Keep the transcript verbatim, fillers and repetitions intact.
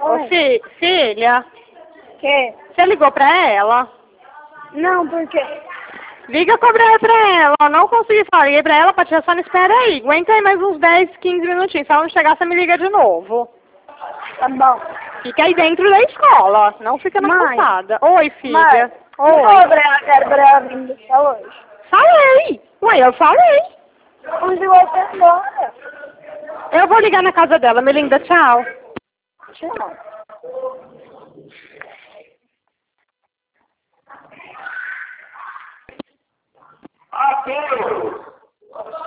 Ô, fi filha. Que? Você ligou pra ela? Não, por quê? Liga pra, pra ela, não consegui falar. Liguei pra ela, Paty, só não espera aí. Aguenta aí mais uns dez, quinze minutinhos. Se ela não chegar, você me liga de novo. Tá bom. Fica aí dentro da escola, não fica na Mãe. calçada. Oi, filha. Mãe, Oi. não falou pra ela que era pra ela vir buscar hoje. Falei. Ué, eu falei. Onde você mora? Eu vou ligar na casa dela. Melinda, tchau. Tchau. A todos